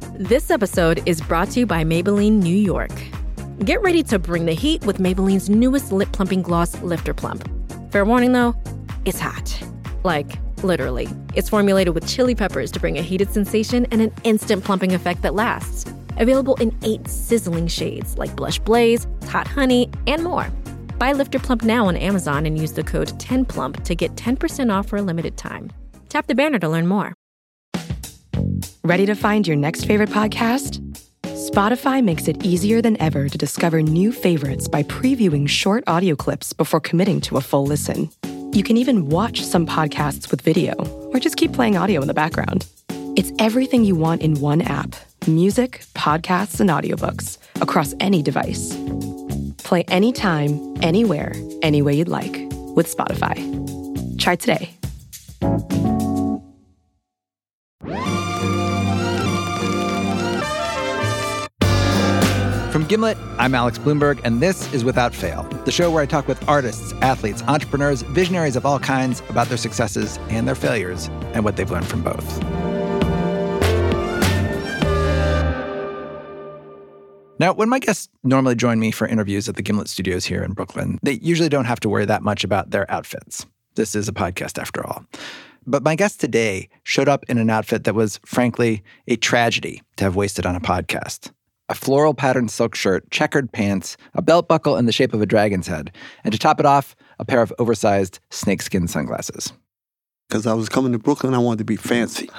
This episode is brought to you by Maybelline New York. Get ready to bring the heat with Maybelline's newest lip plumping gloss, Lifter Plump. Fair warning though, it's hot. Like, literally. It's formulated with chili peppers to bring a heated sensation and an instant plumping effect that lasts. Available in 8 sizzling shades like Blush Blaze, Hot Honey, and more. Buy Lifter Plump now on Amazon and use the code 10PLUMP to get 10% off for a limited time. Tap the banner to learn more. Ready to find your next favorite podcast? Spotify makes it easier than ever to discover new favorites by previewing short audio clips before committing to a full listen. You can even watch some podcasts with video or just keep playing audio in the background. It's everything you want in one app. Music, podcasts, and audiobooks across any device. Play anytime, anywhere, any way you'd like with Spotify. Try today. From Gimlet, I'm Alex Bloomberg, and this is Without Fail, the show where I talk with artists, athletes, entrepreneurs, visionaries of all kinds about their successes and their failures and what they've learned from both. Now, when my guests normally join me for interviews at the Gimlet Studios here in Brooklyn, they usually don't have to worry that much about their outfits. This is a podcast after all. But my guest today showed up in an outfit that was, frankly, a tragedy to have wasted on a podcast. A floral patterned silk shirt, checkered pants, a belt buckle in the shape of a dragon's head, and to top it off, a pair of oversized snakeskin sunglasses. Because I was coming to Brooklyn, I wanted to be fancy.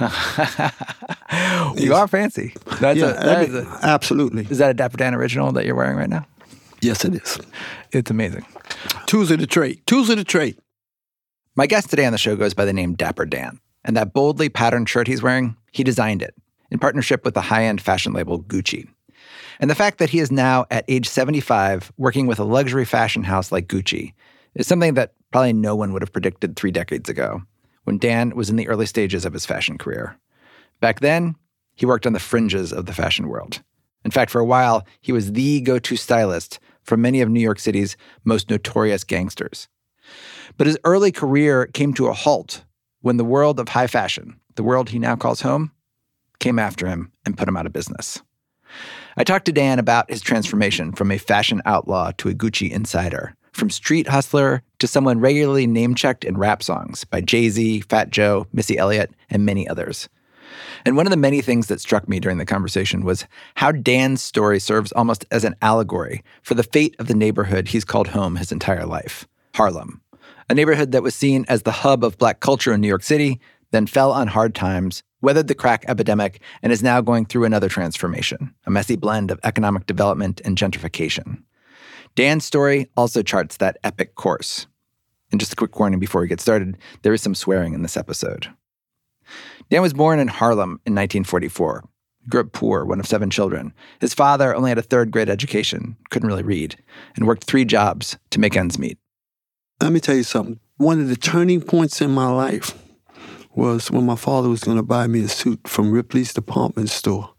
You are fancy. Absolutely. Is that a Dapper Dan original that you're wearing right now? Yes, it is. It's amazing. Tools of the trade. My guest today on the show goes by the name Dapper Dan. And that boldly patterned shirt he's wearing, he designed it in partnership with the high-end fashion label Gucci. And the fact that he is now, at age 75, working with a luxury fashion house like Gucci is something that probably no one would have predicted 3 decades ago, when Dan was in the early stages of his fashion career. Back then, he worked on the fringes of the fashion world. In fact, for a while, he was the go-to stylist for many of New York City's most notorious gangsters. But his early career came to a halt when the world of high fashion, the world he now calls home, came after him and put him out of business. I talked to Dan about his transformation from a fashion outlaw to a Gucci insider, from street hustler to someone regularly name-checked in rap songs by Jay-Z, Fat Joe, Missy Elliott, and many others. And one of the many things that struck me during the conversation was how Dan's story serves almost as an allegory for the fate of the neighborhood he's called home his entire life, Harlem. A neighborhood that was seen as the hub of Black culture in New York City, then fell on hard times, weathered the crack epidemic, and is now going through another transformation, a messy blend of economic development and gentrification. Dan's story also charts that epic course. And just a quick warning before we get started, there is some swearing in this episode. Dan was born in Harlem in 1944. He grew up poor, one of 7 children. His father only had a 3rd grade education, couldn't really read, and worked 3 jobs to make ends meet. Let me tell you something. One of the turning points in my life was when my father was going to buy me a suit from Ripley's department store.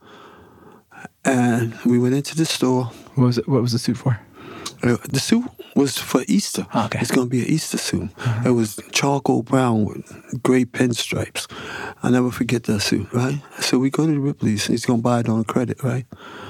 And we went into the store. What was the suit for? The suit was for Easter. Oh, okay. It's going to be an Easter suit. It was charcoal brown with gray pinstripes. I'll never forget that suit, right? So we go to Ripley's. He's going to buy it on credit, right?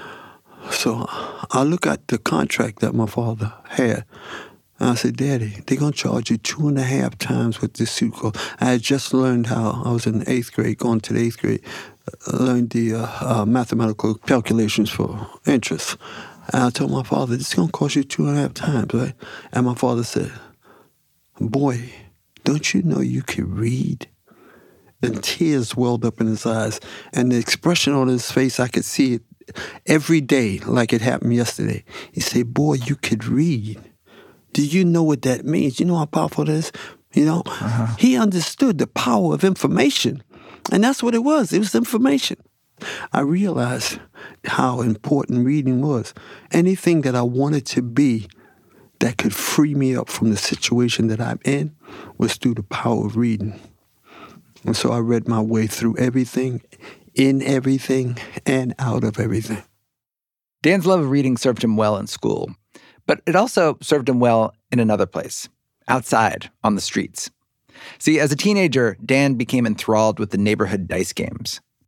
So I look at the contract that my father had. And I said, Daddy, they're going to charge you 2.5 times what this suit cost. I had just learned how, I was in the 8th grade, going to the 8th grade, learned the mathematical calculations for interest. And I told my father, this is going to cost you 2.5 times, right? And my father said, boy, don't you know you can read? And tears welled up in his eyes. And the expression on his face, I could see it every day like it happened yesterday. He said, boy, you could read. Do you know what that means? You know how powerful it is? You know, He understood the power of information. And that's what it was. It was information. I realized how important reading was. Anything that I wanted to be that could free me up from the situation that I'm in was through the power of reading. And so I read my way through everything, in everything, and out of everything. Dan's love of reading served him well in school. But it also served him well in another place, outside, on the streets. See, as a teenager, Dan became enthralled with the neighborhood dice games.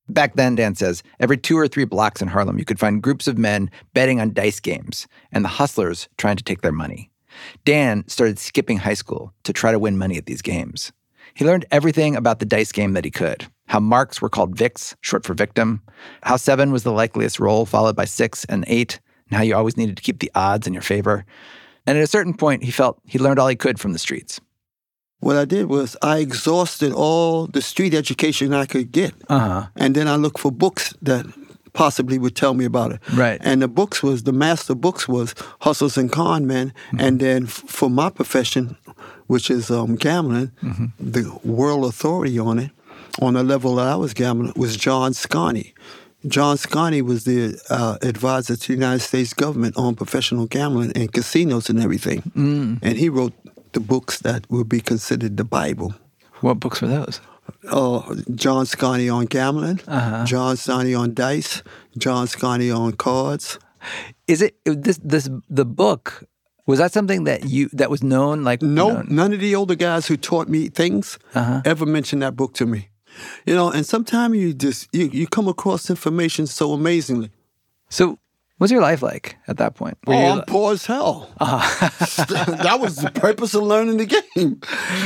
Back then, Dan says, every 2 or 3 blocks in Harlem, you could find groups of men betting on dice games and the hustlers trying to take their money. Dan started skipping high school to try to win money at these games. He learned everything about the dice game that he could, how marks were called VIX, short for victim, how 7 was the likeliest roll, followed by 6 and 8, and how you always needed to keep the odds in your favor. And at a certain point, he felt he learned all he could from the streets. What I did was I exhausted all the street education I could get. And then I looked for books that possibly would tell me about it. Right. And the master books was Hustlers and Con Men. And then for my profession, which is gambling, the world authority on it, on the level that I was gambling, was John Sconey. John Sconey was the advisor to the United States government on professional gambling and casinos and everything. And he wrote the books that would be considered the Bible. What books were those? John Sconey on gambling, John Sconey on dice, John Sconey on cards. Is it the book? Was that something that was known? Like no, none of the older guys who taught me things ever mentioned that book to me. You know, and sometimes you come across information so amazingly. So, what's your life like at that point? I'm poor as hell. That was the purpose of learning the game.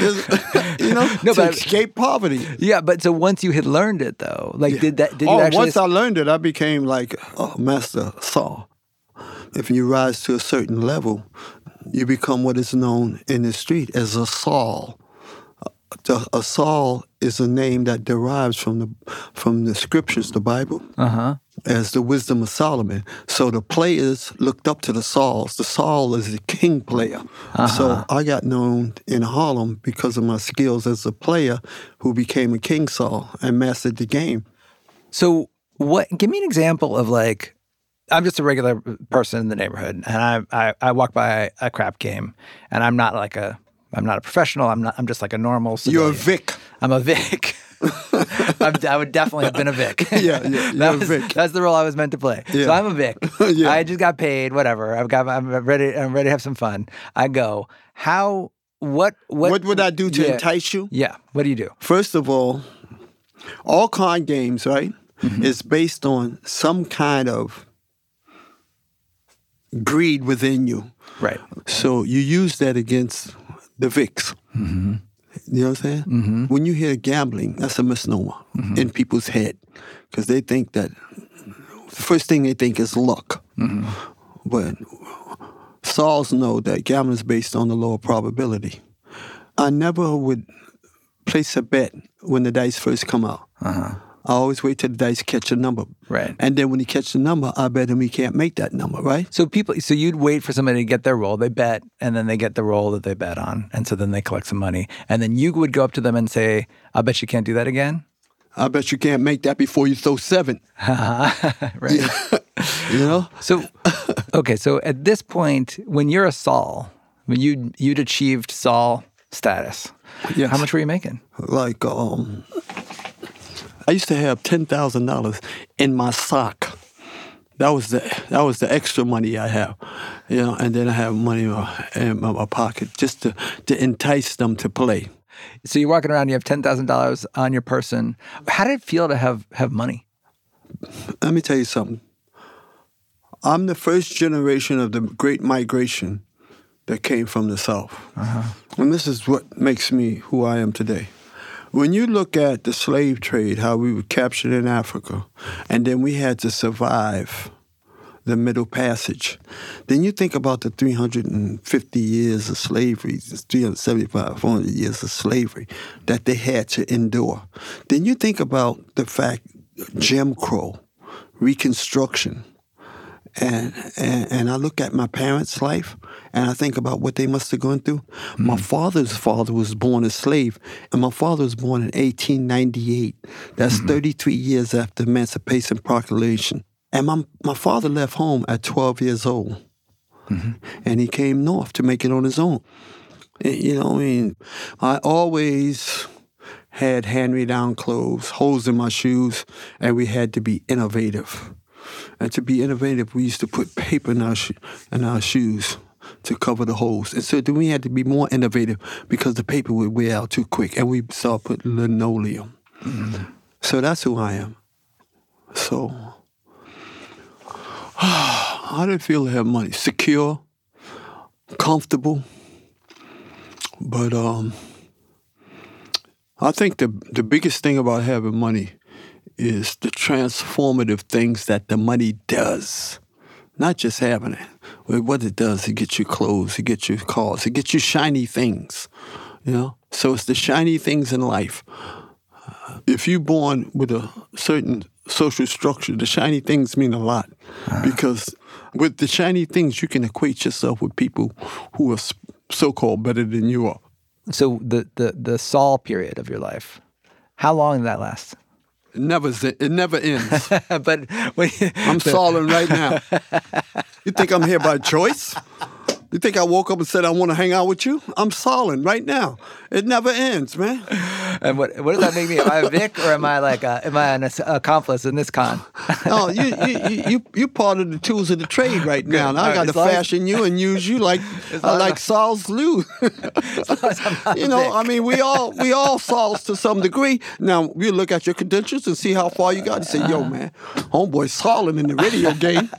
To escape poverty. Yeah, but so once you had learned it, though, did you actually? Once I learned it, I became like Master Saul. If you rise to a certain level, you become what is known in the street as a Saul. A Saul is a name that derives from the scriptures, the Bible, as the wisdom of Solomon. So the players looked up to the Sauls. The Saul is the king player. So I got known in Harlem because of my skills as a player who became a King Saul and mastered the game. So give me an example of I'm just a regular person in the neighborhood, and I walk by a crap game, and I'm not a professional. I'm just like a normal civilian. You're a Vic. I'm a Vic. I would definitely have been a Vic. You're a Vic. That's the role I was meant to play. Yeah. So I'm a Vic. Yeah. I just got paid. Whatever. I'm ready to have some fun. I go. What would I do to entice you? Yeah. What do you do? First of all con games, right, is based on some kind of greed within you. Right. So you use that against the VIX. You know what I'm saying? When you hear gambling, that's a misnomer in people's head because they think that the first thing they think is luck. But Sauls know that gambling is based on the law of probability. I never would place a bet when the dice first come out. I always wait till the dice catch a number. Right. And then when he catches the number, I bet him he can't make that number, right? So you'd wait for somebody to get their roll, they bet, and then they get the roll that they bet on. And so then they collect some money. And then you would go up to them and say, I bet you can't do that again? I bet you can't make that before you throw 7. Right. You know? So, okay, so at this point, when you're a Saul, when you'd achieved Saul status, how much were you making? Like, I used to have $10,000 in my sock. That was the extra money I have, and then I have money in my pocket just to entice them to play. So you're walking around, you have $10,000 on your person. How did it feel to have money? Let me tell you something. I'm the first generation of the Great Migration that came from the South. And this is what makes me who I am today. When you look at the slave trade, how we were captured in Africa, and then we had to survive the Middle Passage, then you think about the 350 years of slavery, 375, 400 years of slavery that they had to endure. Then you think about the fact Jim Crow, Reconstruction, and I look at my parents' life, and I think about what they must have gone through. My father's father was born a slave, and my father was born in 1898. That's 33 years after the Emancipation Proclamation. And my father left home at 12 years old, and he came north to make it on his own. I always had hand-me-down clothes, holes in my shoes, and we had to be innovative. And to be innovative, we used to put paper in our shoes to cover the holes. And so then we had to be more innovative because the paper would wear out too quick. And we started putting linoleum. So that's who I am. So, how did it feel to have money? Secure, comfortable. But I think the biggest thing about having money is the transformative things that the money does. Not just having it. What it does, it gets you clothes, it gets you cars, it gets you shiny things. You know? So it's the shiny things in life. If you're born with a certain social structure, the shiny things mean a lot. Because with the shiny things, you can equate yourself with people who are so-called better than you are. So the Saul period of your life, how long did that last? It never ends. But I'm Sauling right now. You think I'm here by choice? You think I woke up and said I want to hang out with you? I'm Sauling right now. It never ends, man. And what does that make me? Am I a Vic or am I an accomplice in this con? No, you part of the tools of the trade right now. And I got to fashion you and use you like Saul's Lou. You know, I mean, we all Sauls to some degree. Now you look at your credentials and see how far you got. And say, yo, man, homeboy Sauling in the radio game.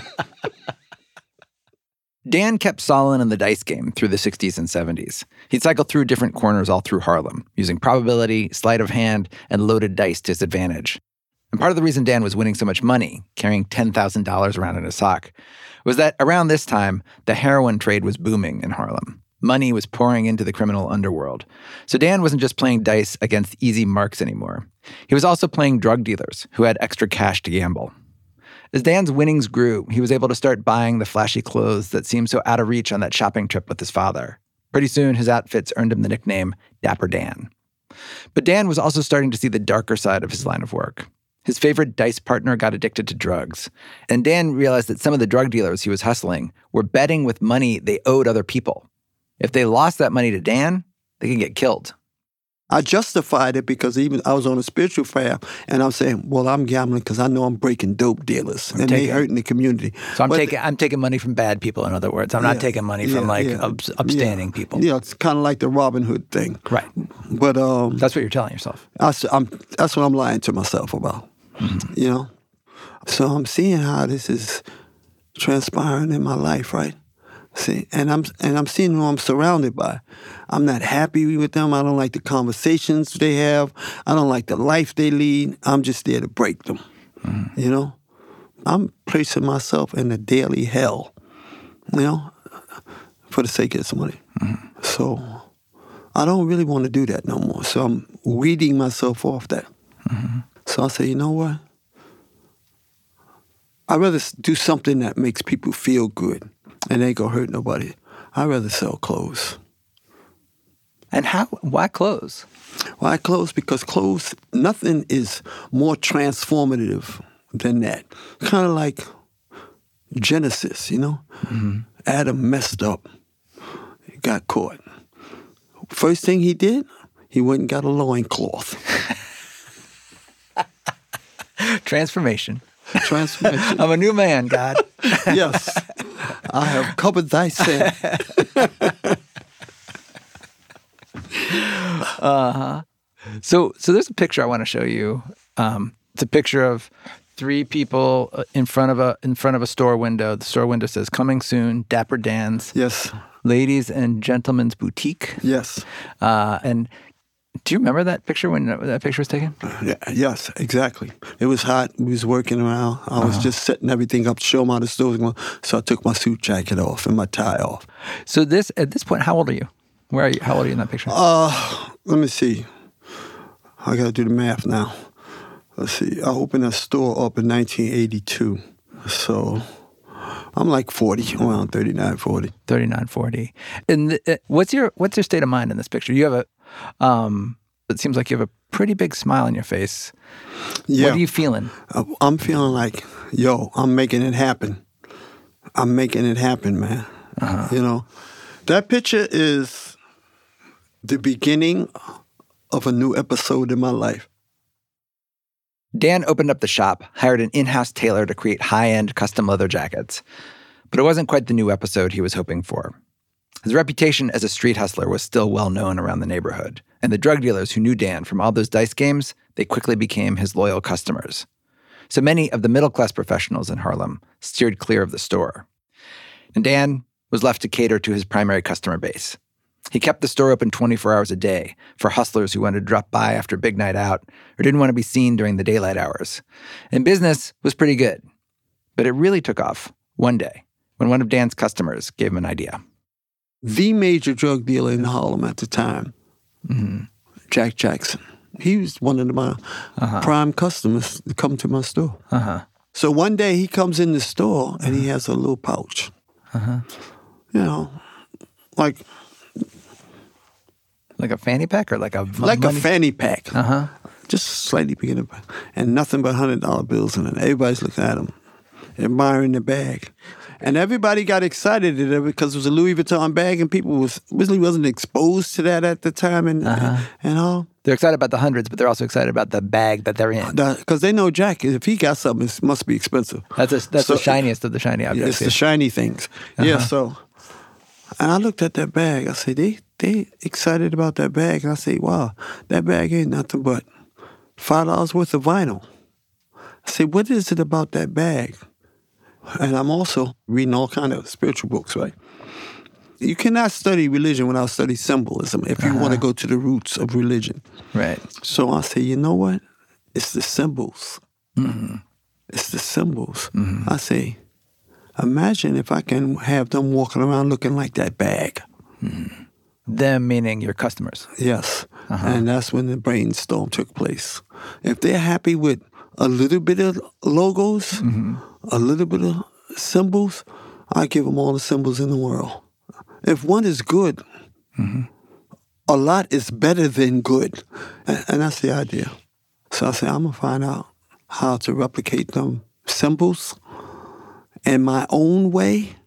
Dan kept Sauling in the dice game through the 60s and 70s. He'd cycle through different corners all through Harlem, using probability, sleight of hand, and loaded dice to his advantage. And part of the reason Dan was winning so much money, carrying $10,000 around in his sock, was that around this time, the heroin trade was booming in Harlem. Money was pouring into the criminal underworld. So Dan wasn't just playing dice against easy marks anymore. He was also playing drug dealers who had extra cash to gamble. As Dan's winnings grew, he was able to start buying the flashy clothes that seemed so out of reach on that shopping trip with his father. Pretty soon, his outfits earned him the nickname Dapper Dan. But Dan was also starting to see the darker side of his line of work. His favorite dice partner got addicted to drugs, and Dan realized that some of the drug dealers he was hustling were betting with money they owed other people. If they lost that money to Dan, they could get killed. I justified it because even I was on a spiritual fast, and I'm saying, well, I'm gambling because I know I'm breaking dope dealers, and they hurting the community. So I'm taking money from bad people, in other words. I'm not taking money from upstanding people. Yeah, it's kind of like the Robin Hood thing. Right. But that's what you're telling yourself. That's what I'm lying to myself about. Mm-hmm. You know? So I'm seeing how this is transpiring in my life, right? See, and I'm seeing who I'm surrounded by. I'm not happy with them. I don't like the conversations they have. I don't like the life they lead. I'm just there to break them. Mm-hmm. You know? I'm placing myself in a daily hell, you know, for the sake of this money. Mm-hmm. So I don't really want to do that no more. So I'm weeding myself off that. Mm-hmm. So I say, you know what? I'd rather do something that makes people feel good. And ain't gonna hurt nobody. I'd rather sell clothes. And why clothes? Why clothes? Because clothes, nothing is more transformative than that. Kind of like Genesis, you know? Mm-hmm. Adam messed up. He got caught. First thing he did, he went and got a loincloth. Transformation. I'm a new man, God. Yes. I have covered thy sin. So there's a picture I want to show you. It's a picture of three people in front of a store window. The store window says, "Coming soon, Dapper Dan's." Yes. Ladies and Gentlemen's Boutique. Yes. And do you remember that picture when that picture was taken? Yes, exactly. It was hot. We was working around. I was just setting everything up to show them how the store was going. So I took my suit jacket off and my tie off. So at this point, how old are you? Where are you? How old are you in that picture? Let me see. I got to do the math now. Let's see. I opened a store up in 1982. So I'm like 40, around 39, 40. 39, 40. And what's your state of mind in this picture? You have it seems like you have a pretty big smile on your face. Yeah. What are you feeling? I'm feeling like, yo, I'm making it happen. I'm making it happen, man. Uh-huh. You know, that picture is the beginning of a new episode in my life. Dan opened up the shop, hired an in-house tailor to create high-end custom leather jackets. But it wasn't quite the new episode he was hoping for. His reputation as a street hustler was still well known around the neighborhood, and the drug dealers who knew Dan from all those dice games, they quickly became his loyal customers. So many of the middle-class professionals in Harlem steered clear of the store. And Dan was left to cater to his primary customer base. He kept the store open 24 hours a day for hustlers who wanted to drop by after a big night out or didn't want to be seen during the daylight hours. And business was pretty good. But it really took off one day when one of Dan's customers gave him an idea. The major drug dealer in Harlem at the time, Jack Jackson. He was one of my prime customers to come to my store. So one day he comes in the store and he has a little pouch. You know, like a fanny pack or like a a fanny pack. Just slightly bigger, and nothing but $100 bills in it. Everybody's looking at him, admiring the bag. And everybody got excited at it because it was a Louis Vuitton bag, and people really wasn't exposed to that at the time, and all. They're excited about the hundreds, but they're also excited about the bag that they're in. Because they know Jack, if he got something, it must be expensive. That's the shiniest of the shiny objects. It's the shiny things. Yeah, so, and I looked at that bag. I said, they excited about that bag. And I say, wow, that bag ain't nothing but $5 worth of vinyl. I say, what is it about that bag? And I'm also reading all kind of spiritual books, right? You cannot study religion without studying symbolism if you want to go to the roots of religion. Right. So I say, you know what? It's the symbols. It's the symbols. I say, imagine if I can have them walking around looking like that bag. Them meaning your customers. Yes. And that's when the brainstorm took place. If they're happy with a little bit of logos, a little bit of symbols, I give them all the symbols in the world. If one is good, a lot is better than good. And that's the idea. So I say, I'm going to find out how to replicate them symbols in my own way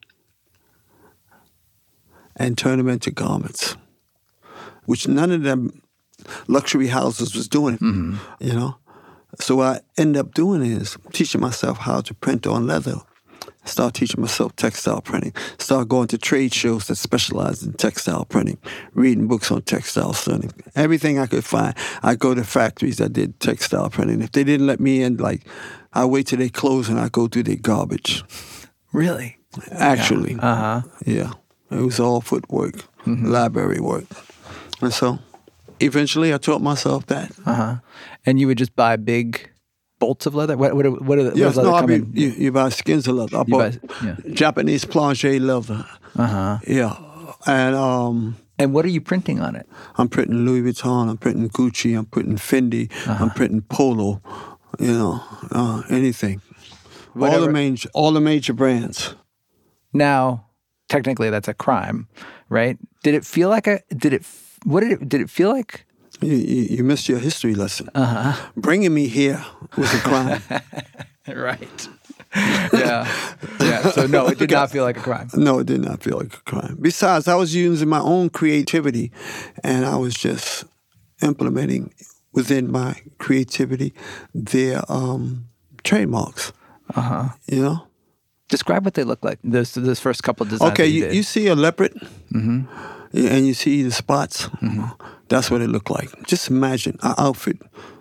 and turn them into garments, which none of them luxury houses was doing, you know? So what I end up doing is teaching myself how to print on leather. Start teaching myself textile printing. Start going to trade shows that specialize in textile printing. Reading books on textile printing. Everything I could find. I go to factories that did textile printing. If they didn't let me in, I wait till they close and I go through their garbage. Really? Actually. Yeah. It was all footwork, library work. And so eventually I taught myself that. And you would just buy big bolts of leather? What are yes, leather come in? You buy skins of leather. I bought Japanese planche leather. Yeah. And what are you printing on it? I'm printing Louis Vuitton, I'm printing Gucci, I'm printing Fendi, I'm printing Polo, anything. All the major brands. Now, technically that's a crime, right? Did it feel like did it feel like? You missed your history lesson. Bringing me here was a crime. Right. Yeah. So no, it did not feel like a crime. No, it did not feel like a crime. Besides, I was using my own creativity, and I was just implementing within my creativity their trademarks. You know? Describe what they look like, those first couple designs. Okay, you see a leopard, and you see the spots. That's what it looked like. Just imagine an outfit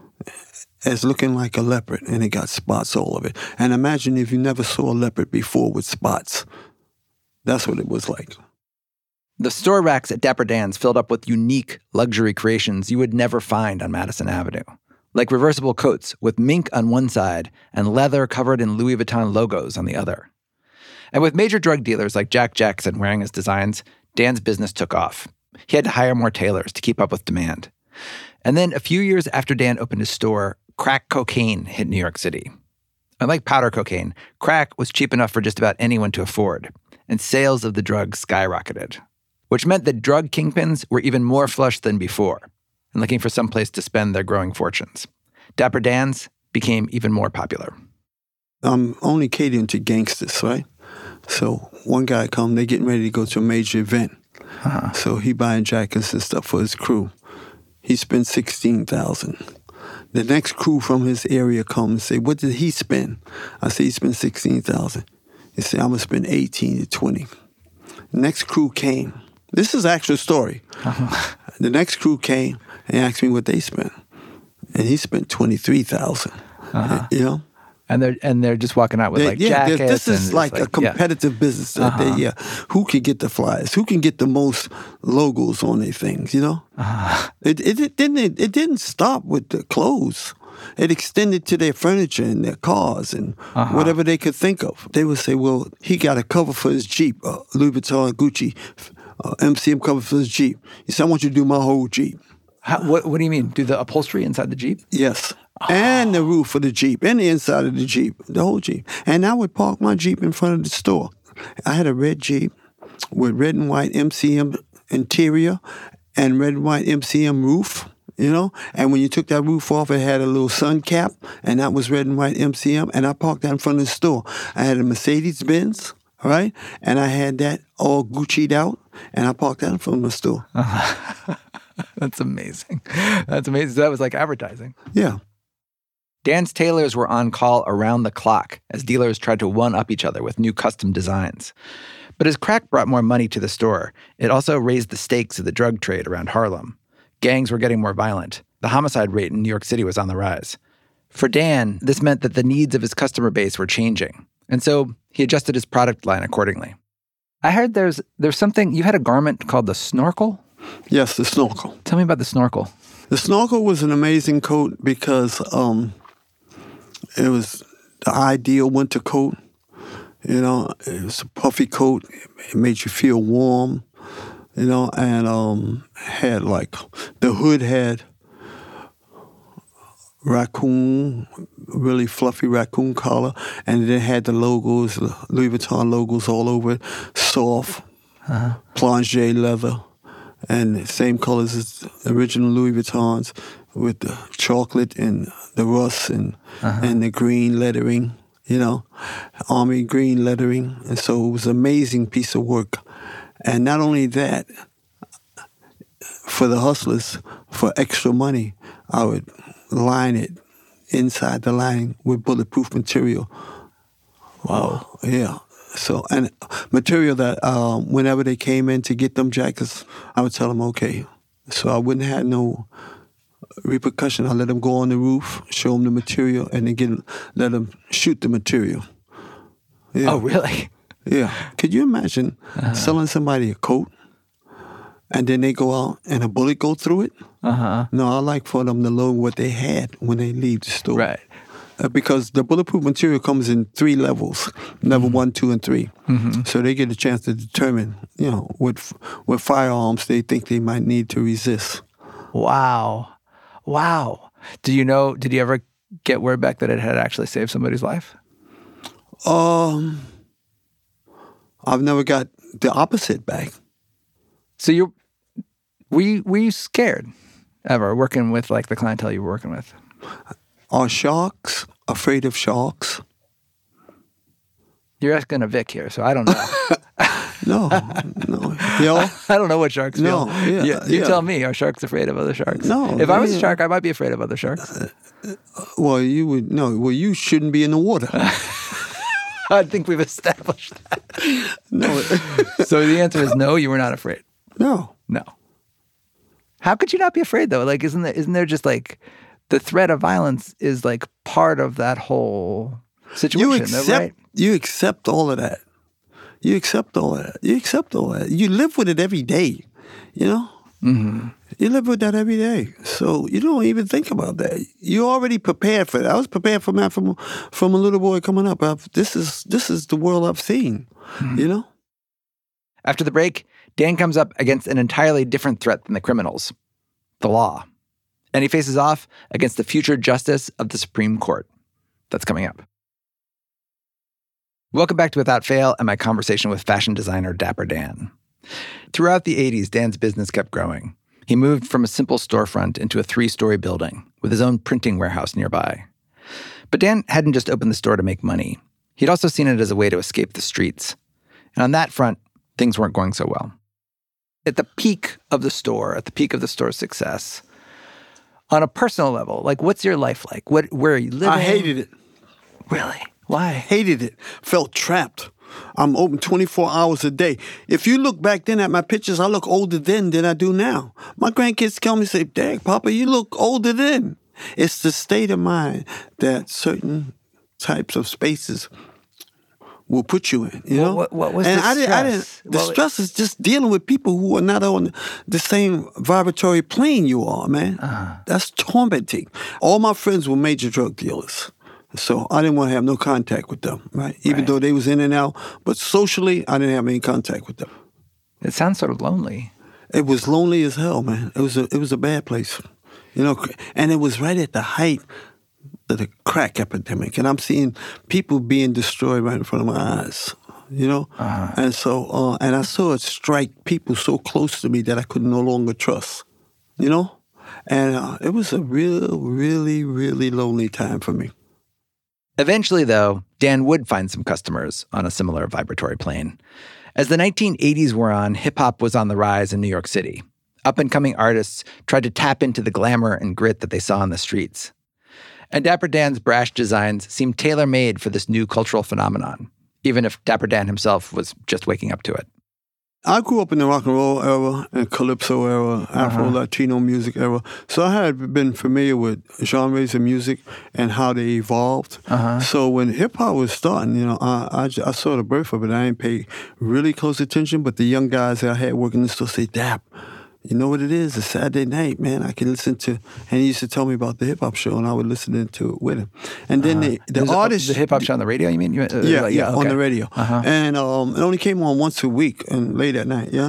as looking like a leopard, and it got spots all over it. And imagine if you never saw a leopard before with spots. That's what it was like. The store racks at Dapper Dan's filled up with unique luxury creations you would never find on Madison Avenue. Like reversible coats with mink on one side and leather covered in Louis Vuitton logos on the other. And with major drug dealers like Jack Jackson wearing his designs, Dan's business took off. He had to hire more tailors to keep up with demand. And then a few years after Dan opened his store, crack cocaine hit New York City. Unlike powder cocaine, crack was cheap enough for just about anyone to afford, and sales of the drug skyrocketed, which meant that drug kingpins were even more flush than before and looking for some place to spend their growing fortunes. Dapper Dan's became even more popular. I'm only catering to gangsters, right? So one guy come, they getting ready to go to a major event. So he buying jackets and stuff for his crew. He spent $16,000. The next crew from his area come and say, what did he spend? I say, he spent $16,000. He said, I'm going to spend 18 to 20. The next crew came. This is an actual story. The next crew came and asked me what they spent. And he spent $23,000. You know? And they're just walking out with jackets. This is like a competitive business. Who can get the flyers? Who can get the most logos on their things? It didn't stop with the clothes. It extended to their furniture and their cars and whatever they could think of. They would say, well, he got a cover for his Jeep, Louis Vuitton, Gucci, MCM cover for his Jeep. He said, I want you to do my whole Jeep. What do you mean? Do the upholstery inside the Jeep? Yes. And the roof of the Jeep and the inside of the Jeep, the whole Jeep. And I would park my Jeep in front of the store. I had a red Jeep with red and white MCM interior and red and white MCM roof. And when you took that roof off, it had a little sun cap, and that was red and white MCM, and I parked that in front of the store. I had a Mercedes-Benz, right? And I had that all Gucci'd out, and I parked that in front of the store. That's amazing. That's amazing. So that was like advertising. Yeah. Dan's tailors were on call around the clock as dealers tried to one-up each other with new custom designs. But as crack brought more money to the store, it also raised the stakes of the drug trade around Harlem. Gangs were getting more violent. The homicide rate in New York City was on the rise. For Dan, this meant that the needs of his customer base were changing. And so he adjusted his product line accordingly. I heard there's something, you had a garment called the Snorkel? Yes, the Snorkel. Tell me about the Snorkel. The Snorkel was an amazing coat because it was the ideal winter coat. It was a puffy coat. It made you feel warm. And had the hood had raccoon, really fluffy raccoon collar, and it had the logos, the Louis Vuitton logos all over it, soft, plongé leather, and the same colors as the original Louis Vuittons with the chocolate and the rust and the green lettering, army green lettering. And so it was an amazing piece of work. And not only that, for the hustlers, for extra money, I would line it inside the line with bulletproof material. Wow. Yeah. So, and material that whenever they came in to get them jackets, I would tell them, okay. So I wouldn't have no repercussion. I let them go on the roof, show them the material, and then let them shoot the material. Yeah. Oh, really? Yeah. Could you imagine selling somebody a coat and then they go out and a bullet go through it? No, I like for them to know what they had when they leave the store. Right. Because the bulletproof material comes in 3 levels, level 1, 2, and 3. So they get a chance to determine, what firearms they think they might need to resist. Wow. Did you ever get word back that it had actually saved somebody's life? I've never got the opposite back. So were you scared ever working with the clientele you were working with? Are sharks afraid of sharks? You're asking a Vic here, so I don't know. No. I don't know what sharks feel. You tell me, are sharks afraid of other sharks? No. If I was a shark, I might be afraid of other sharks. Well, you would no. Well, you shouldn't be in the water. I think we've established that. No. So the answer is no, you were not afraid. No. How could you not be afraid though? Isn't there just the threat of violence is part of that whole situation, right? You accept all of that. You accept all that. You live with it every day, Mm-hmm. You live with that every day. So you don't even think about that. You're already prepared for that. I was prepared for that from a little boy coming up. This is the world I've seen, After the break, Dan comes up against an entirely different threat than the criminals, the law. And he faces off against the future justice of the Supreme Court. That's coming up. Welcome back to Without Fail and my conversation with fashion designer Dapper Dan. Throughout the 80s, Dan's business kept growing. He moved from a simple storefront into a 3-story building with his own printing warehouse nearby. But Dan hadn't just opened the store to make money. He'd also seen it as a way to escape the streets. And on that front, things weren't going so well. At the peak of the store, at the peak of the store's success, on a personal level, what's your life like? Where are you living? I hated it. Really? Why? Hated it. Felt trapped. I'm open 24 hours a day. If you look back then at my pictures, I look older then than I do now. My grandkids tell me, say, Dad, Papa, you look older then. It's the state of mind that certain types of spaces will put you in, you know? What was and the stress? The stress is just dealing with people who are not on the same vibratory plane you are, man. That's tormenting. All my friends were major drug dealers. So I didn't want to have no contact with them, right? Even though they was in and out. But socially, I didn't have any contact with them. It sounds sort of lonely. It was lonely as hell, man. It was a bad place, you know. And it was right at the height of the crack epidemic, and I'm seeing people being destroyed right in front of my eyes, you know. And so, and I saw it strike people so close to me that I could no longer trust, you know. And it was a really, really lonely time for me. Eventually, though, Dan would find some customers on a similar vibratory plane. As the 1980s wore on, hip-hop was on the rise in New York City. Up-and-coming artists tried to tap into the glamour and grit that they saw on the streets. And Dapper Dan's brash designs seemed tailor-made for this new cultural phenomenon, even if Dapper Dan himself was just waking up to it. I grew up in the rock and roll era and calypso era, Afro-Latino music era. So I had been familiar with genres of music and how they evolved. So when hip-hop was starting, you know, I saw the birth of it. I didn't pay really close attention, but the young guys that I had working in the store say, Dap, you know what it is? It's Saturday night, man. I can listen to, and he used to tell me about the hip-hop show, and I would listen to it with him. And then the artists... The hip-hop show on the radio, you mean? Yeah, on the radio. And it only came on once a week and late at night,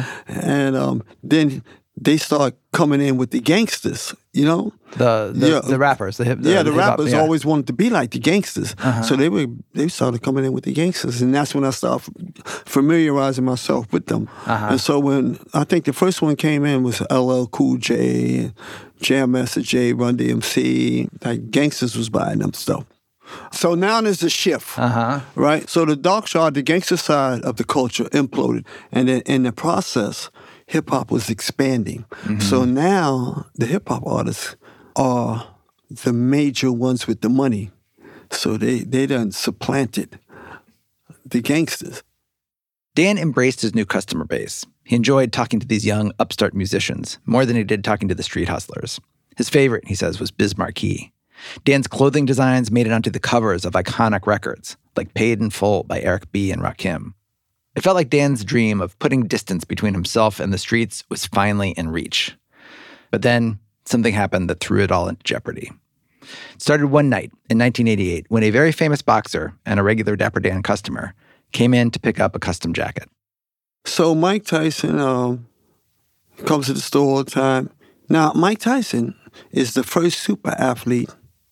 And then they start coming in with the gangsters, you know? The rappers, the rappers always wanted to be like the gangsters. So they started coming in with the gangsters, and that's when I started familiarizing myself with them. And so when I think the first one came in was LL Cool J, and Jam Master Jay, Run DMC, like gangsters was buying them stuff. So now there's a shift, right? So the dark side, the gangster side of the culture imploded, and then in the process, hip-hop was expanding. So now the hip-hop artists are the major ones with the money. So they done supplanted the gangsters. Dan embraced his new customer base. He enjoyed talking to these young upstart musicians more than he did talking to the street hustlers. His favorite, he says, was Biz Markie. Dan's clothing designs made it onto the covers of iconic records, like Paid in Full by Eric B. and Rakim. It felt like Dan's dream of putting distance between himself and the streets was finally in reach. But then something happened that threw it all into jeopardy. It started one night in 1988 when a very famous boxer and a regular Dapper Dan customer came in to pick up a custom jacket. So Mike Tyson comes to the store all the time. Now, Mike Tyson is the first super athlete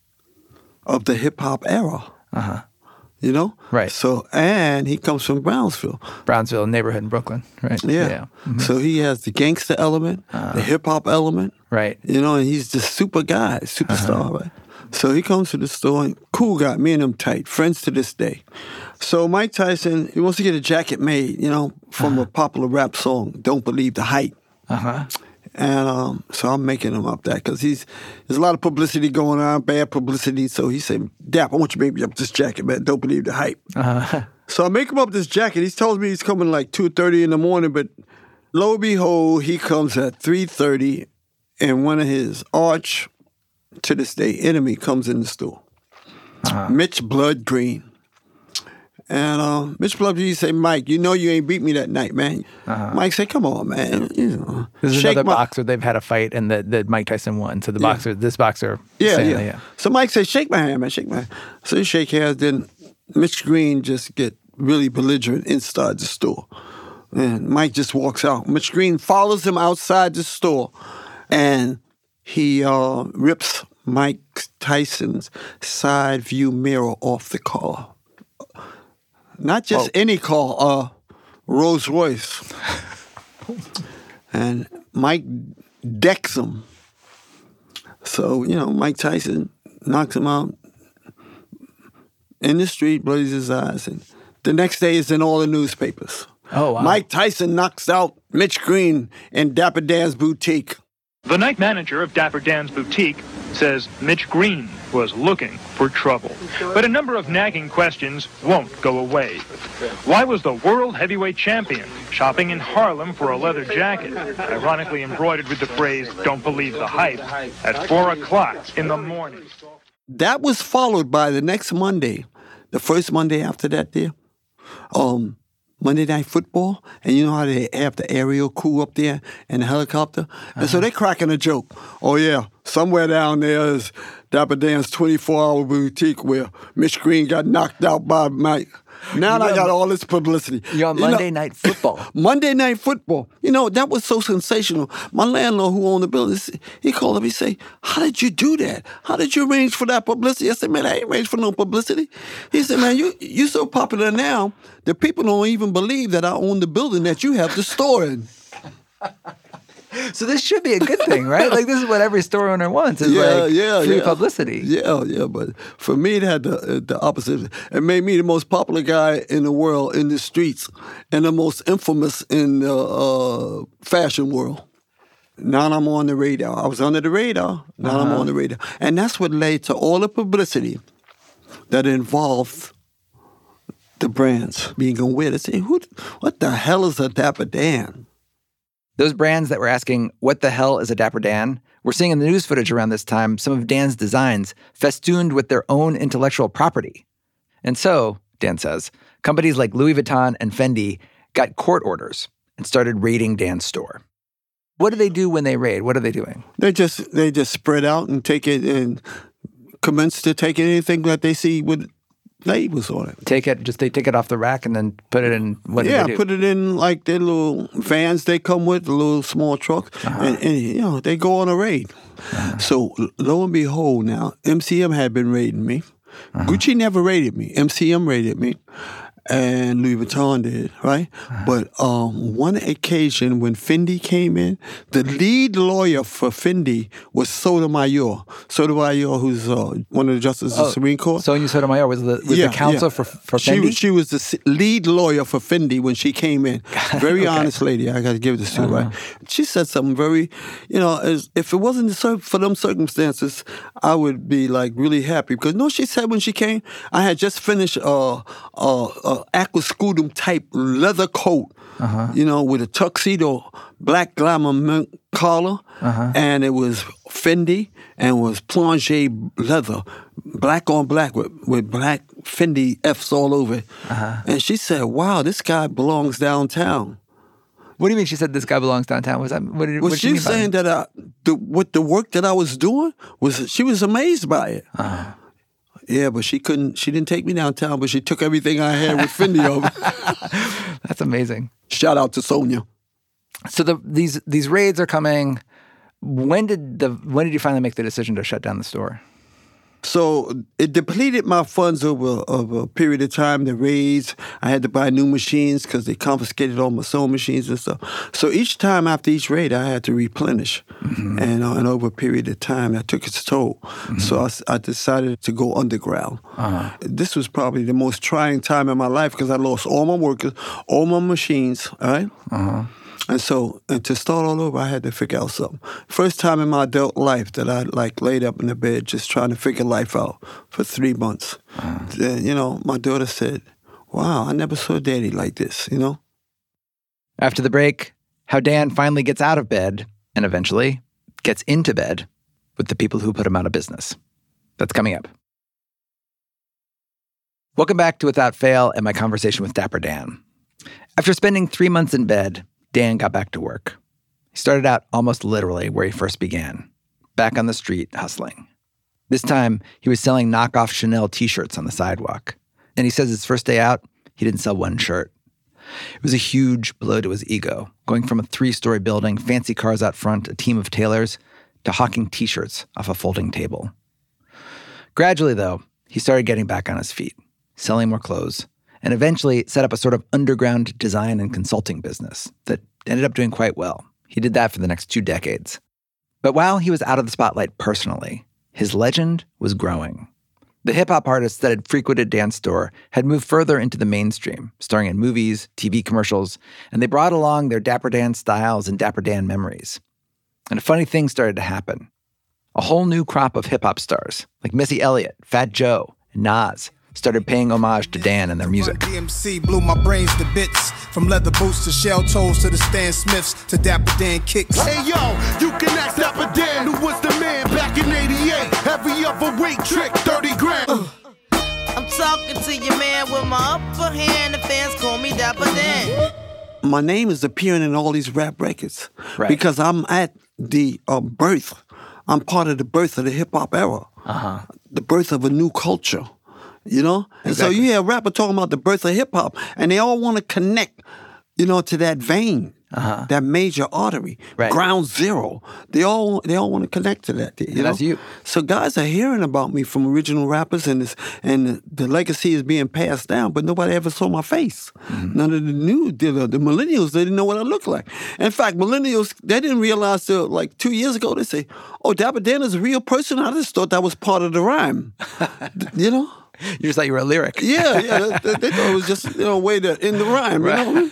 of the hip-hop era. You know? Right. So, and he comes from Brownsville. Brownsville, neighborhood in Brooklyn, right? Yeah. So he has the gangster element, the hip-hop element. Right. You know, and he's the super guy, superstar, right? So he comes to the store, and cool guy, me and him tight, friends to this day. So Mike Tyson, he wants to get a jacket made, you know, from a popular rap song, Don't Believe the Hype. And so I'm making him up that because there's a lot of publicity going on, bad publicity. So he said, Dap, I want you to make me up this jacket, man. Don't believe the hype. So I make him up this jacket. He tells me he's coming like 2:30 in the morning, but lo and behold, he comes at 3:30, and one of his arch, to this day, enemy comes in the store. Mitch Blood Green. And Mitch Bloodgreen say, Mike, you know you ain't beat me that night, man. Mike say, come on, man. You know, this is another boxer. They've had a fight, and that Mike Tyson won. So this boxer. Yeah. So Mike said, shake my hand, man, shake my hand. So he shake hands. Then Mitch Green just get really belligerent inside the store. And Mike just walks out. Mitch Green follows him outside the store. And he rips Mike Tyson's side view mirror off the car. Not just any car, Rolls Royce. And Mike decks him. So, you know, Mike Tyson knocks him out in the street, bloodies his eyes. And the next day it's in all the newspapers. Oh, wow. Mike Tyson knocks out Mitch Green in Dapper Dan's boutique. The night manager of Dapper Dan's boutique says Mitch Green was looking for trouble. But a number of nagging questions won't go away. Why was the world heavyweight champion shopping in Harlem for a leather jacket, ironically embroidered with the phrase, "Don't believe the hype," at 4 o'clock in the morning? That was followed by the next Monday, the first Monday after that there, Monday Night Football, and you know how they have the aerial crew up there and the helicopter? And so they're cracking a joke. Oh, yeah, somewhere down there is Dapper Dan's 24-hour boutique where Mitch Green got knocked out by Mike. Now I got all this publicity. You're on Monday Night Football. Monday Night Football. You know, that was so sensational. My landlord who owned the building, he called up, he said, how did you do that? How did you arrange for that publicity? I said, man, I ain't arranged for no publicity. He said, man, you so popular now that people don't even believe that I own the building that you have the store in. So this should be a good thing, right? Like, this is what every store owner wants, is free publicity. Yeah, but for me, it had the opposite. It made me the most popular guy in the world, in the streets, and the most infamous in the fashion world. Now I'm on the radar. I was under the radar. Now I'm on the radar. And that's what led to all the publicity that involved the brands being aware. They say, what the hell is a Dapper Dan? Those brands that were asking, what the hell is a Dapper Dan? We're seeing in the news footage around this time some of Dan's designs festooned with their own intellectual property. And so, Dan says, companies like Louis Vuitton and Fendi got court orders and started raiding Dan's store. What do they do when they raid? What are they doing? They just spread out and take it and commence to take anything that they see with labels on it. They take it off the rack and then put it in what do they do? Yeah, put it in like their little vans they come with, the little small trucks, and you know, they go on a raid. So lo and behold now, MCM had been raiding me. Gucci never raided me. MCM raided me. And Louis Vuitton did, right? But one occasion when Fendi came in, the lead lawyer for Fendi was Sotomayor. Sotomayor, who's one of the justices of the Supreme Court. Sonia Sotomayor was the counsel for Fendi? She was the lead lawyer for Fendi when she came in. Very honest lady, I got to give this to her, right? She said something very, you know, if it wasn't for them circumstances, I would be like really happy. Because you know what she said when she came? I had just finished aquascutum type leather coat, you know, with a tuxedo, black glamour mink collar, and it was Fendi and was plongé leather, black on black with black Fendi F's all over it. And she said, "Wow, this guy belongs downtown." What do you mean? She said this guy belongs downtown. What she was saying that the work that I was doing she was amazed by it. Yeah, but she didn't take me downtown, but she took everything I had with Fendi over. That's amazing. Shout out to Sonia. So these raids are coming. When did you finally make the decision to shut down the store? So it depleted my funds over a period of time. The raids, I had to buy new machines because they confiscated all my sewing machines and stuff. So each time after each raid, I had to replenish. And over a period of time, that took its toll. So I decided to go underground. This was probably the most trying time in my life because I lost all my workers, all my machines, all right? And so, to start all over, I had to figure out something. First time in my adult life that I laid up in the bed just trying to figure life out for 3 months. Then, you know, my daughter said, "Wow, I never saw Daddy like this," you know? After the break, how Dan finally gets out of bed and eventually gets into bed with the people who put him out of business. That's coming up. Welcome back to Without Fail and my conversation with Dapper Dan. After spending 3 months in bed, Dan got back to work. He started out almost literally where he first began, back on the street hustling. This time, he was selling knockoff Chanel t-shirts on the sidewalk. And he says his first day out, he didn't sell one shirt. It was a huge blow to his ego, going from a 3-story building, fancy cars out front, a team of tailors, to hawking t-shirts off a folding table. Gradually, though, he started getting back on his feet, selling more clothes, and eventually set up a sort of underground design and consulting business that ended up doing quite well. He did that for the next 2 decades. But while he was out of the spotlight personally, his legend was growing. The hip-hop artists that had frequented Dan's store had moved further into the mainstream, starring in movies, TV commercials, and they brought along their Dapper Dan styles and Dapper Dan memories. And a funny thing started to happen. A whole new crop of hip-hop stars, like Missy Elliott, Fat Joe, and Nas, started paying homage to Dan and their music. DMC blew my brains to bits. From leather boots to shell toes to the Stan Smiths to Dapper Dan kicks. Hey yo, you can ask Dapper Dan, who was the man back in '88. Every other week, trick 30 grand. I'm talking to your man with my upper hand. The fans call me Dapper Dan. My name is appearing in all these rap records because I'm at the birth. I'm part of the birth of the hip-hop era. The birth of a new culture, you know? And so you hear a rapper talking about the birth of hip-hop, and they all want to connect, you know, to that vein, that major artery, ground zero. They all want to connect to that. You know? That's you. So guys are hearing about me from original rappers, and the legacy is being passed down, but nobody ever saw my face. None of the millennials, they didn't know what I looked like. In fact, millennials, they didn't realize till like 2 years ago, they say, oh, Dapper Dan is a real person? I just thought that was part of the rhyme. You know? You just thought you were a lyric. Yeah. They thought it was just, you know, a way to end the rhyme, you know?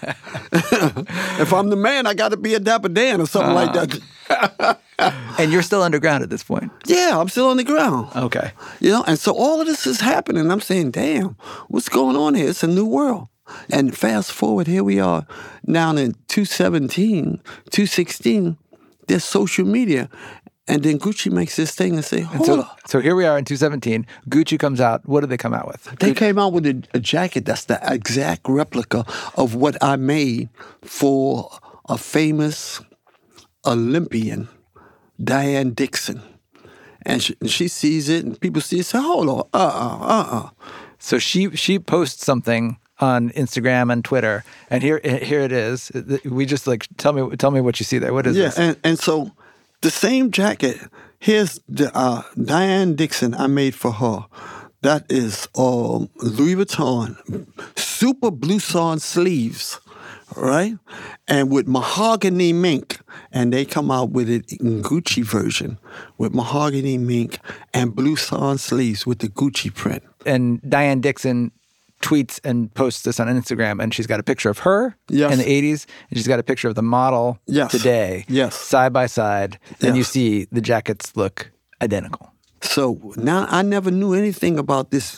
If I'm the man, I got to be a Dapper Dan or something like that. And you're still underground at this point? Yeah, I'm still on the ground. Okay. You know, and so all of this is happening. I'm saying, damn, what's going on here? It's a new world. And fast forward, here we are down in 2017, 2016, there's social media. And then Gucci makes this thing and say, hold up. So here we are in 2017. Gucci comes out. What did they come out with? They came out with a jacket that's the exact replica of what I made for a famous Olympian, Diane Dixon. And she sees it, and people see it and say, hold on, So she posts something on Instagram and Twitter, and here it is. We just like, tell me what you see there. What is this? Yeah, and so the same jacket, here's the Diane Dixon I made for her. That is Louis Vuitton, super blouson sleeves, right? And with mahogany mink. And they come out with it in Gucci version with mahogany mink and blouson sleeves with the Gucci print. And Diane Dixon tweets and posts this on Instagram, and she's got a picture of her in the 80s, and she's got a picture of the model today, side by side, and you see the jackets look identical. So now I never knew anything about this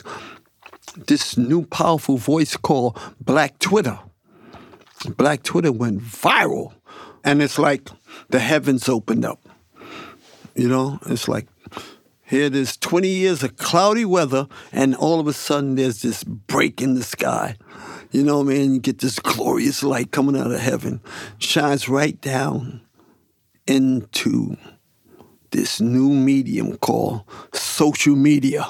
new powerful voice called Black Twitter. Black Twitter went viral, and it's like the heavens opened up. You know, it's like, here it is, 20 years of cloudy weather, and all of a sudden there's this break in the sky. You know what I mean? You get this glorious light coming out of heaven, shines right down into this new medium called social media.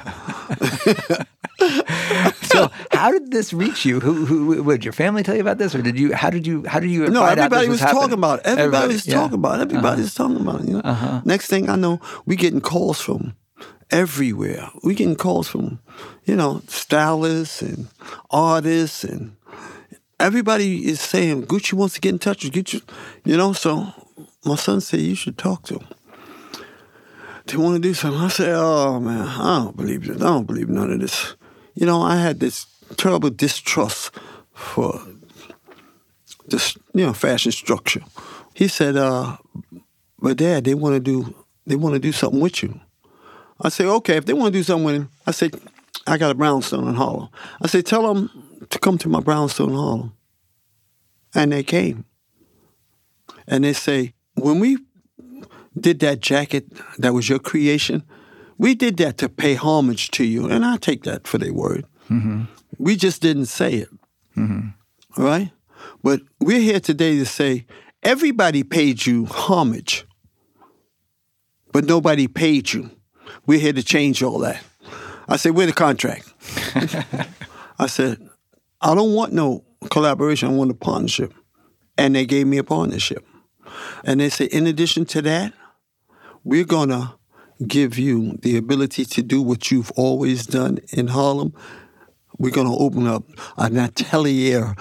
So how did this reach you? Who did your family tell you about this, or did you? How did you? No, everybody was talking about it. Everybody was talking about it. Everybody's talking about it. You know? Next thing I know, we getting calls from everywhere. We getting calls from, you know, stylists and artists, and everybody is saying Gucci wants to get in touch with Gucci. You know, so my son said you should talk to him. They want to do something. I said, oh man, I don't believe it. I don't believe none of this. You know, I had this terrible distrust for this, you know, fashion structure. He said, but Dad, they want to do something with you. I said, okay, if they want to do something with him, I said, I got a brownstone in Harlem. I said, tell them to come to my brownstone in Harlem. And they came. And they say, when we did that jacket that was your creation, we did that to pay homage to you. And I take that for their word. Mm-hmm. We just didn't say it. Mm-hmm. All right? But we're here today to say everybody paid you homage, but nobody paid you. We're here to change all that. I said, where's the contract? I said, I don't want no collaboration. I want a partnership. And they gave me a partnership. And they said, in addition to that, we're going to give you the ability to do what you've always done in Harlem. We're going to open up an atelier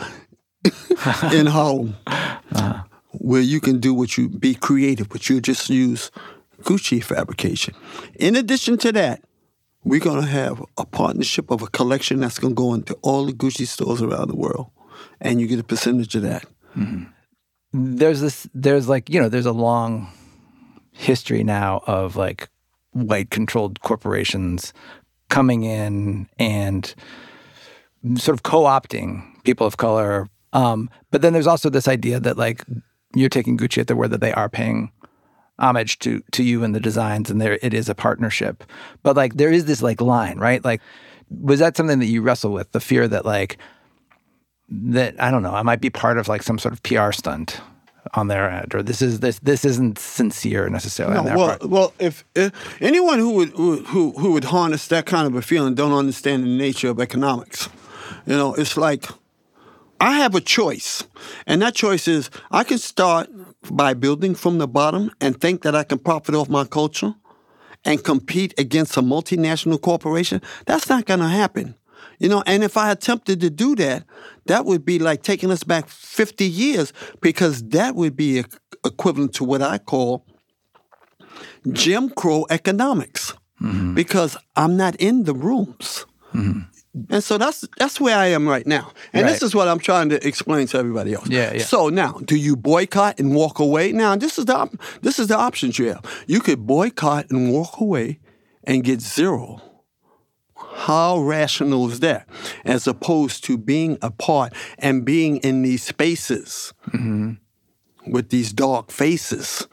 in Harlem where you can do be creative, but you just use Gucci fabrication. In addition to that, we're going to have a partnership of a collection that's going to go into all the Gucci stores around the world, and you get a percentage of that. Mm-hmm. There's a long history now of like white-controlled corporations coming in and sort of co-opting people of color. But then there's also this idea that like you're taking Gucci at their word that they are paying homage to you and the designs, and it is a partnership. But like there is this like line, right? Like, was that something that you wrestle with? The fear that like that I don't know, I might be part of like some sort of PR stunt on their end, or this isn't sincere necessarily on their part. Well, if anyone who would harness that kind of a feeling don't understand the nature of economics. You know, it's like I have a choice, and that choice is I can start by building from the bottom and think that I can profit off my culture and compete against a multinational corporation. That's not going to happen. You know, and if I attempted to do that, that would be like taking us back 50 years, because that would be equivalent to what I call Jim Crow economics, because I'm not in the rooms. And so that's where I am right now. And this is what I'm trying to explain to everybody else. Yeah. So now, do you boycott and walk away? Now, this is the options you have. You could boycott and walk away and get zero. How rational is that? As opposed to being a part and being in these spaces with these dark faces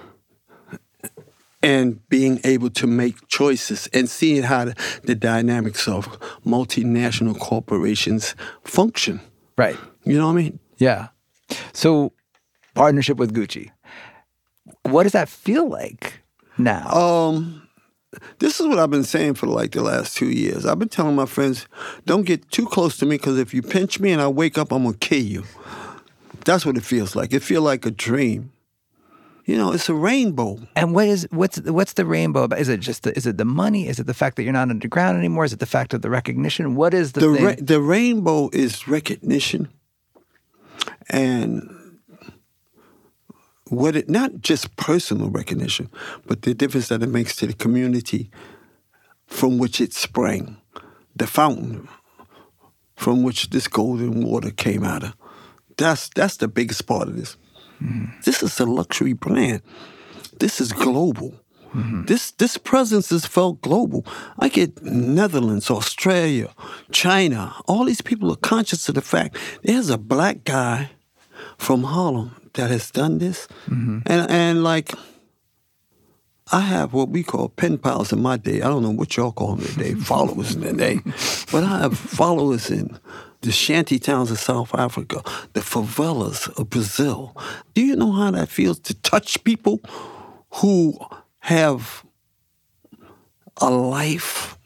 and being able to make choices and seeing how the dynamics of multinational corporations function. Right. You know what I mean? Yeah. So, partnership with Gucci. What does that feel like now? This is what I've been saying for like the last 2 years. I've been telling my friends, don't get too close to me, because if you pinch me and I wake up, I'm going to kill you. That's what it feels like. It feels like a dream. You know, it's a rainbow. And what's the rainbow about? Is it the money? Is it the fact that you're not underground anymore? Is it the fact of the recognition? What is the thing? The rainbow is recognition, and not just personal recognition, but the difference that it makes to the community from which it sprang, the fountain from which this golden water came out of. That's the biggest part of this. This is a luxury brand. This is global. This presence is felt global. I get Netherlands, Australia, China. All these people are conscious of the fact there's a black guy from Harlem that has done this. And like, I have what we call pen pals in my day. I don't know what y'all call them today, followers in the day. But I have followers in the shanty towns of South Africa, the favelas of Brazil. Do you know how that feels to touch people who have a life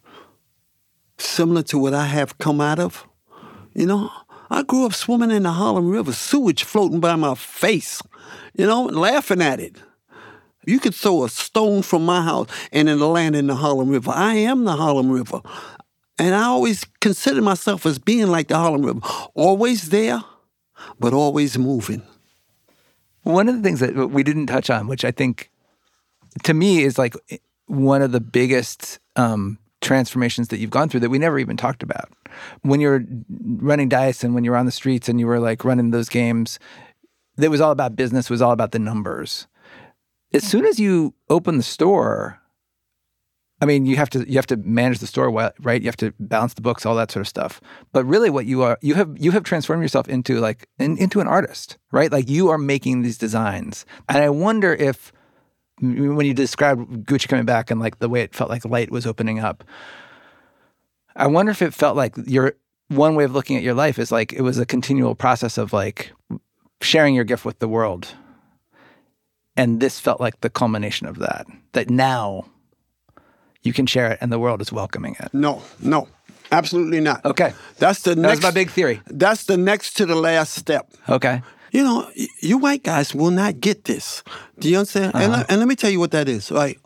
similar to what I have come out of? You know, I grew up swimming in the Harlem River, sewage floating by my face, you know, laughing at it. You could throw a stone from my house and it'll land in the Harlem River. I am the Harlem River. And I always consider myself as being like the Harlem River. Always there, but always moving. One of the things that we didn't touch on, which I think, to me, is like one of the biggest transformations that you've gone through that we never even talked about. When you were running Dice and when you were on the streets and you were like running those games, it was all about business, it was all about the numbers. As soon as you open the store, I mean, you have to manage the store well, right? You have to balance the books, all that sort of stuff. But really, what you have transformed yourself into like into an artist, right? Like you are making these designs, and I wonder if when you described Gucci coming back and like the way it felt like light was opening up, I wonder if it felt like one way of looking at your life is like it was a continual process of like sharing your gift with the world, and this felt like the culmination of that. That now you can share it and the world is welcoming it. No, absolutely not. Okay. That's my big theory. That's the next to the last step. Okay. You know, you white guys will not get this. Do you understand? And let me tell you what that is, right?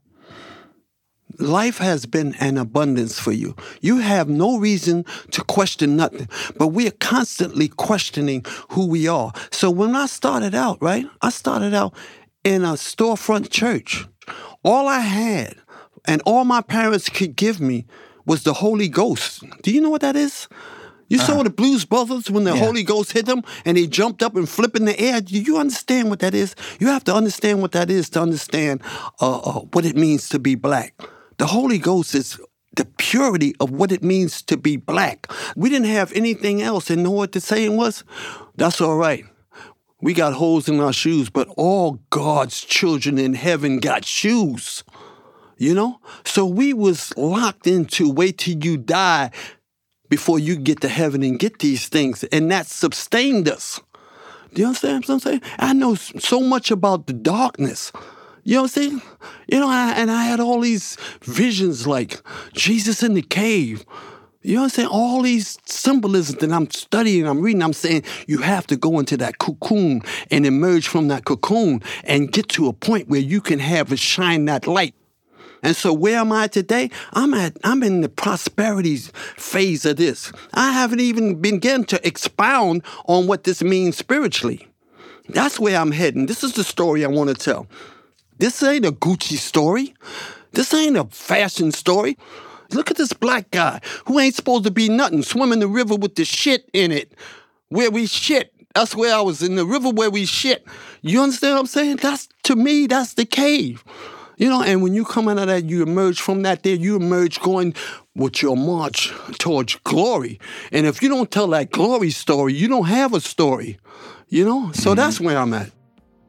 Life has been an abundance for you. You have no reason to question nothing, but we are constantly questioning who we are. So when I started out, right, I started out in a storefront church. All I had and all my parents could give me was the Holy Ghost. Do you know what that is? You saw the Blues Brothers when the Holy Ghost hit them and they jumped up and flipped in the air. Do you understand what that is? You have to understand what that is to understand what it means to be black. The Holy Ghost is the purity of what it means to be black. We didn't have anything else, and know what the saying was? That's all right. We got holes in our shoes, but all God's children in heaven got shoes. You know? So we was locked into wait till you die before you get to heaven and get these things. And that sustained us. Do you understand what I'm saying? I know so much about the darkness. You know what I'm saying? You know, and I had all these visions like Jesus in the cave. You know what I'm saying? All these symbolisms that I'm studying, I'm reading, I'm saying you have to go into that cocoon and emerge from that cocoon and get to a point where you can have it shine that light. And so where am I today? I'm in the prosperity phase of this. I haven't even begun to expound on what this means spiritually. That's where I'm heading. This is the story I want to tell. This ain't a Gucci story. This ain't a fashion story. Look at this black guy who ain't supposed to be nothing, swimming the river with the shit in it, where we shit. That's where I was, in the river where we shit. You understand what I'm saying? That's, to me, that's the cave. You know, and when you come out of that, you emerge from that there, you emerge going with your march towards glory. And if you don't tell that glory story, you don't have a story. You know? So that's where I'm at.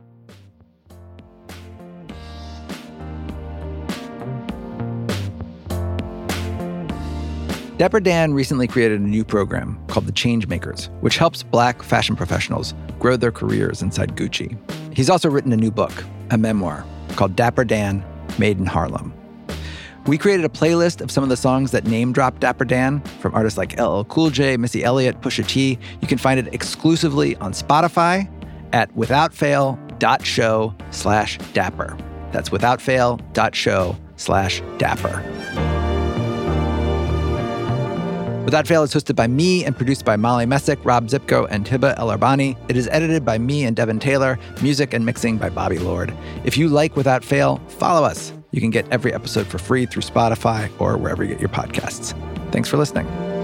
Dapper Dan recently created a new program called The Changemakers, which helps Black fashion professionals grow their careers inside Gucci. He's also written a new book, a memoir, called Dapper Dan, Made in Harlem. We created a playlist of some of the songs that name-drop Dapper Dan, from artists like LL Cool J, Missy Elliott, Pusha T. You can find it exclusively on Spotify at withoutfail.show/dapper. That's withoutfail.show/dapper. Without Fail is hosted by me and produced by Molly Messick, Rob Zipko, and Hiba El-Arbani. It is edited by me and Devin Taylor. Music and mixing by Bobby Lord. If you like Without Fail, follow us. You can get every episode for free through Spotify or wherever you get your podcasts. Thanks for listening.